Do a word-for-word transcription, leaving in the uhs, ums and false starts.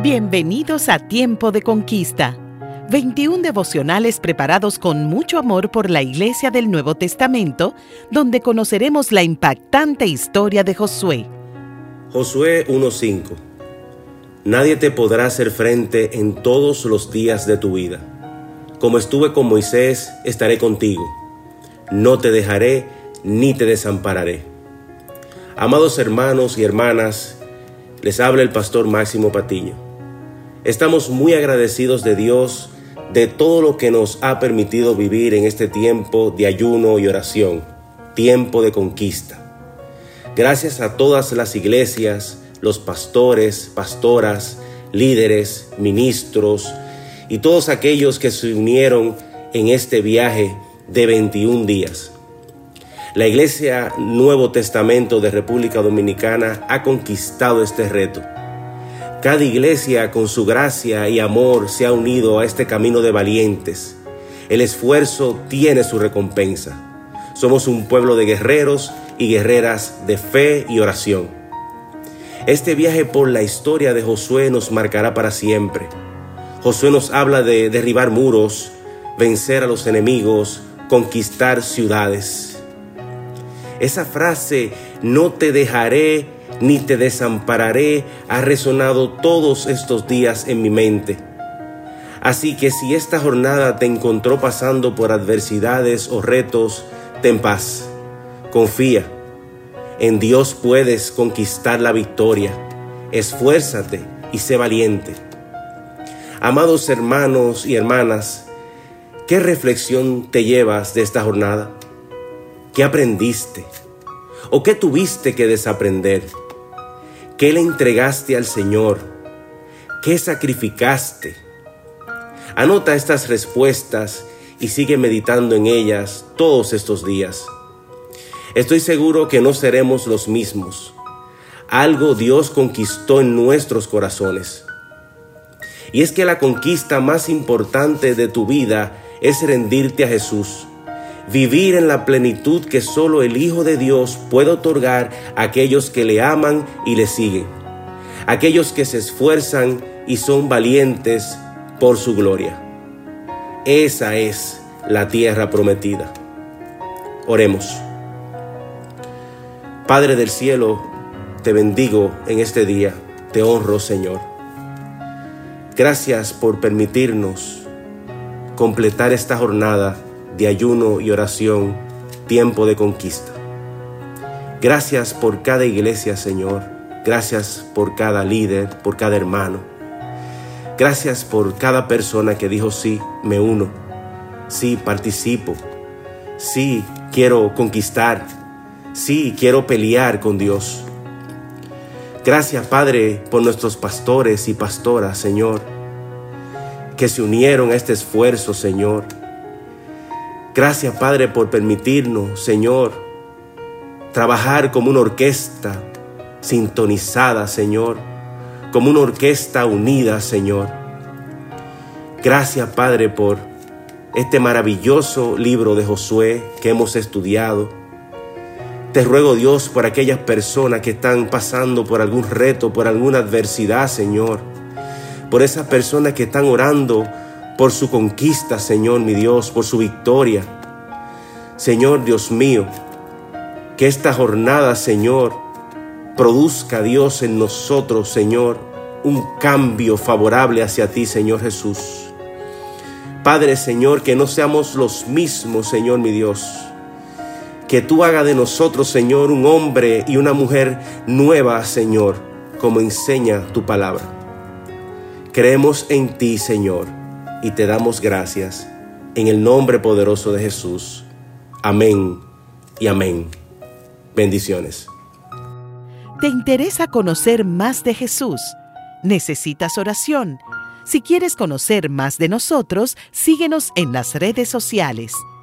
Bienvenidos a Tiempo de Conquista. veintiún devocionales preparados con mucho amor por la Iglesia del Nuevo Testamento, donde conoceremos la impactante historia de Josué. Josué uno cinco. Nadie te podrá hacer frente en todos los días de tu vida. Como estuve con Moisés, estaré contigo. No te dejaré ni te desampararé. Amados hermanos y hermanas, les habla el pastor Máximo Patiño. Estamos muy agradecidos de Dios de todo lo que nos ha permitido vivir en este tiempo de ayuno y oración, tiempo de conquista. Gracias a todas las iglesias, los pastores, pastoras, líderes, ministros y todos aquellos que se unieron en este viaje de veintiún días. La Iglesia Nuevo Testamento de República Dominicana ha conquistado este reto. Cada iglesia con su gracia y amor se ha unido a este camino de valientes. El esfuerzo tiene su recompensa. Somos un pueblo de guerreros y guerreras de fe y oración. Este viaje por la historia de Josué nos marcará para siempre. Josué nos habla de derribar muros, vencer a los enemigos, conquistar ciudades. Esa frase, no te dejaré ni te desampararé, ha resonado todos estos días en mi mente. Así que si esta jornada te encontró pasando por adversidades o retos, ten paz, confía. En Dios puedes conquistar la victoria. Esfuérzate y sé valiente. Amados hermanos y hermanas, ¿qué reflexión te llevas de esta jornada? ¿Qué aprendiste? ¿O qué tuviste que desaprender? ¿Qué le entregaste al Señor? ¿Qué sacrificaste? Anota estas respuestas y sigue meditando en ellas todos estos días. Estoy seguro que no seremos los mismos. Algo Dios conquistó en nuestros corazones. Y es que la conquista más importante de tu vida es rendirte a Jesús. Vivir en la plenitud que solo el Hijo de Dios puede otorgar a aquellos que le aman y le siguen. Aquellos que se esfuerzan y son valientes por su gloria. Esa es la tierra prometida. Oremos. Padre del cielo, te bendigo en este día. Te honro, Señor. Gracias por permitirnos completar esta jornada de ayuno y oración, tiempo de conquista. Gracias por cada iglesia, Señor. Gracias por cada líder, por cada hermano. Gracias por cada persona que dijo sí, me uno. Sí, participo. Sí, quiero conquistar. Sí, quiero pelear con Dios. Gracias, Padre, por nuestros pastores y pastoras, Señor, que se unieron a este esfuerzo, Señor. Gracias, Padre, por permitirnos, Señor, trabajar como una orquesta sintonizada, Señor, como una orquesta unida, Señor. Gracias, Padre, por este maravilloso libro de Josué que hemos estudiado. Te ruego, Dios, por aquellas personas que están pasando por algún reto, por alguna adversidad, Señor. Por esas personas que están orando por su conquista, Señor, mi Dios, por su victoria. Señor, Dios mío, que esta jornada, Señor, produzca, Dios, en nosotros, Señor, un cambio favorable hacia ti, Señor Jesús. Padre, Señor, que no seamos los mismos, Señor, mi Dios. Que tú hagas de nosotros, Señor, un hombre y una mujer nueva, Señor, como enseña tu palabra. Creemos en ti, Señor, y te damos gracias en el nombre poderoso de Jesús. Amén y amén. Bendiciones. ¿Te interesa conocer más de Jesús? ¿Necesitas oración? Si quieres conocer más de nosotros, síguenos en las redes sociales.